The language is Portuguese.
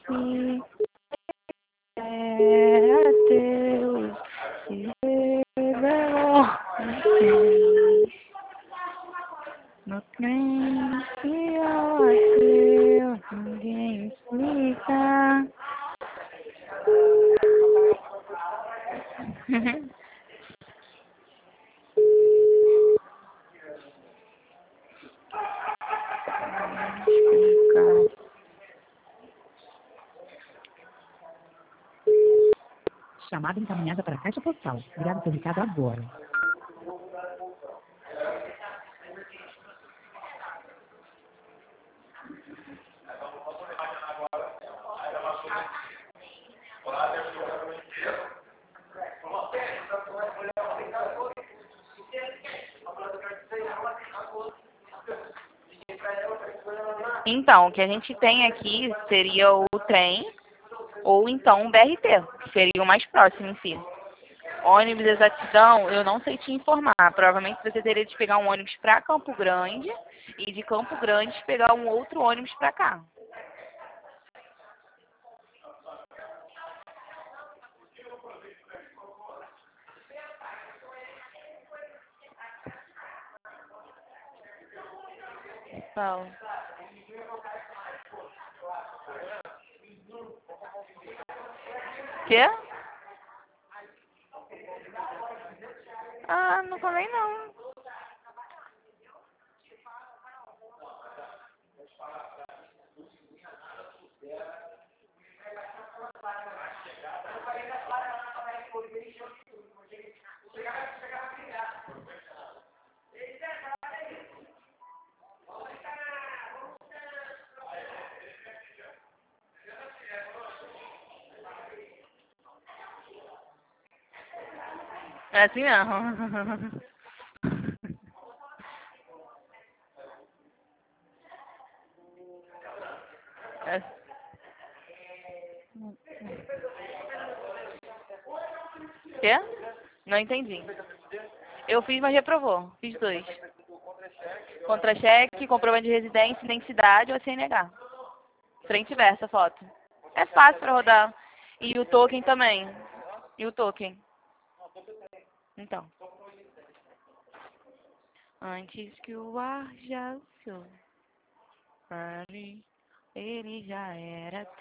se era teu, se revelou no trem que eu ninguém explica. Chamada encaminhada para a caixa postal. Grave seu recado agora. Então, o que a gente tem aqui seria o trem ou então o BRT, que seria o mais próximo em si. Ônibus, exatidão, eu não sei te informar. Provavelmente você teria de pegar um ônibus para Campo Grande e de Campo Grande pegar um outro ônibus para cá. Qual? Quê? Ah, não falei não. É assim mesmo. É... Quê? Não entendi. Eu fiz, mas reprovou. Fiz 2. Contra-cheque, comprovante de residência, identidade ou CNH. Frente e verso a foto. É fácil para rodar. E o token também. E o token. Então. Antes que o ar já se pare, ele já era